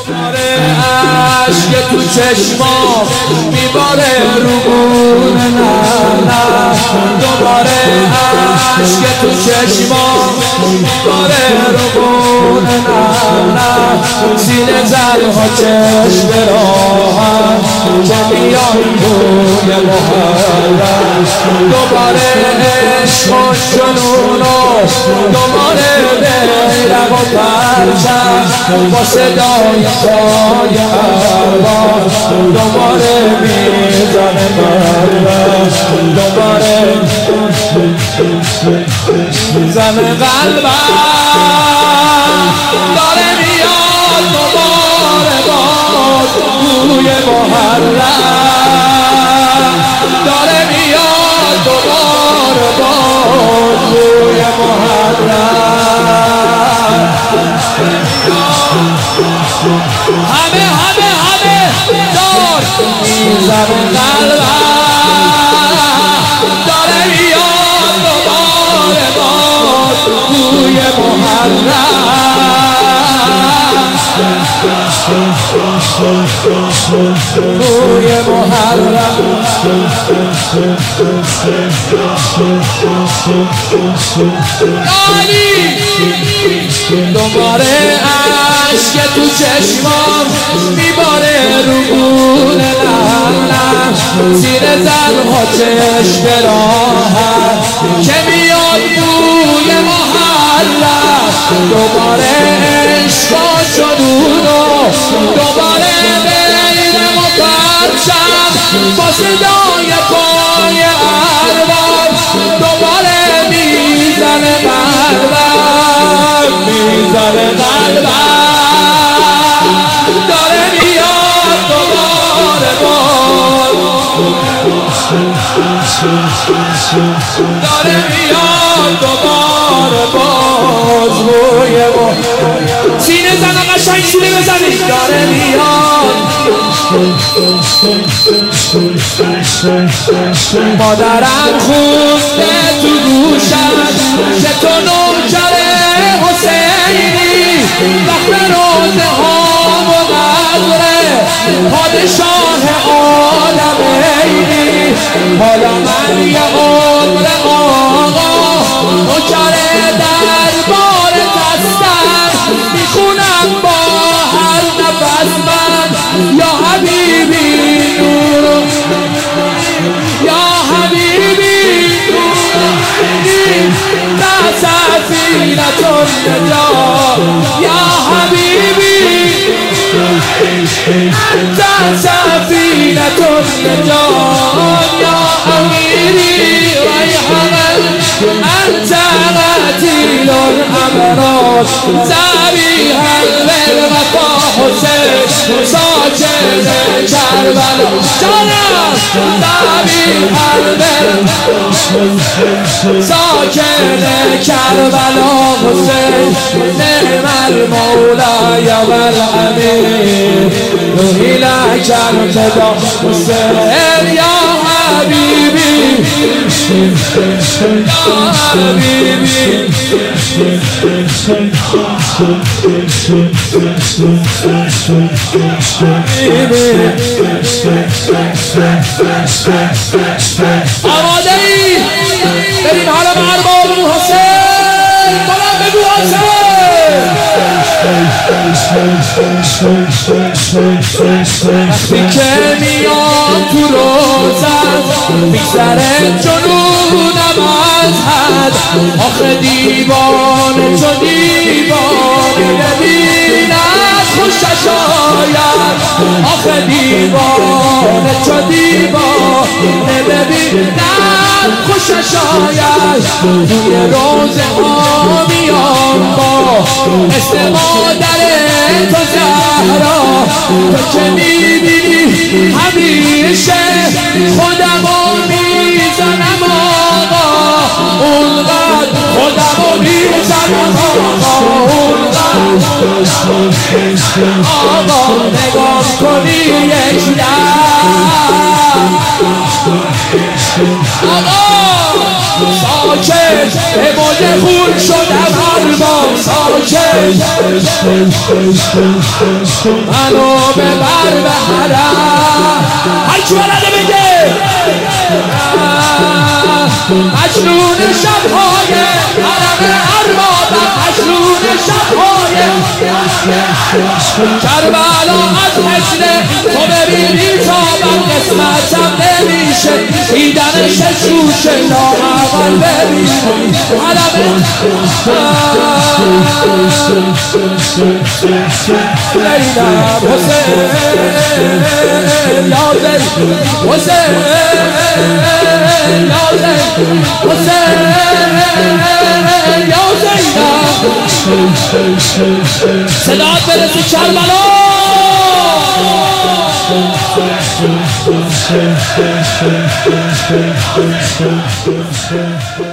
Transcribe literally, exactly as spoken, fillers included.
دوباره عشق تو چشمام میباره رو گونه، نه نه دوباره عشق تو چشمام میباره رو گونه، نه نه سینه زنها چشم راهم که میان بوی محرم دوباره عشق و جنون و دوباره بیرق و پرچم با صدای پای ارواح دوباره میزنه قلبم، دوباره میزنه قلبم، داره میاد دوباره باز بوی محرم، داره میاد دوباره باز بوی محرم. همه همه همه دار میزنه قلبم، داره میاد دوباره باز بوی محرم، بوی محرم. دوباره عشق تو چشمام میباره رو گونه، نه نه زیر زنها چشم راهم که میاد بوی محرم دوباره عشق و جنون و دوباره بیرق و پرچم با صدای پای ارواح دوباره میزنه قلبم، میزنه قلبم، داره میاد دوباره باز، داره میاد دوباره باز بوی محرم. سینه زنه قشنگ سینه بزنی، داره میاد. مادرم خونده تو گوشم که تو نوکر حسینی، وقت روزه ها و قدره پادشاه عالمینی، حالا من یه عمر آقا نوکر دربار هستم، میخونم با هر نفس من یا حبیبی نور، یا حبیبی نور تا سفینة النجاة، یا حبیبی تا سفینة النجاة، یا امیری ریحان انت قتیل الامراض، ذبیحا بالوفا حسین ساکن کربلا، جانم ذبیحا ساکن کربلا حسین، نعم المولى والامیر روحی لک الفدا حسین، یا حبیبی یا حبیبی. آماده ای؟ بریم حالا به ارباب حسین، بلند بگو حسین. وقتی که میاد تو روزم میگذره جنونم از حد، آخه دیوانه چو دیوانه ببیند خوشش آید، آخه دیوانه چو دیوانه ببیند خوشش آید، توی روزه ها میام با اسم مادر تو زهرا، تو که میبینی همیشه خودمو میزنم آقا، اونقدر خودمو میزنم آقا، اونقدر آقا نگاه کنی یک دم آقا ساکت به موج خون شدم ارباب ساکت منو ببر به حرم هرچی بلده بگه مجنون شبهای حرم اربابم مجنون شبهای کربلا از حسن تو ببینی تابم قسمتم نمیشه دیدنش شوشه لااقل ببینی حرم لیلم حسین یا زین حسین یا زین حسین یا زینم صدات برسی کربلا Thank you.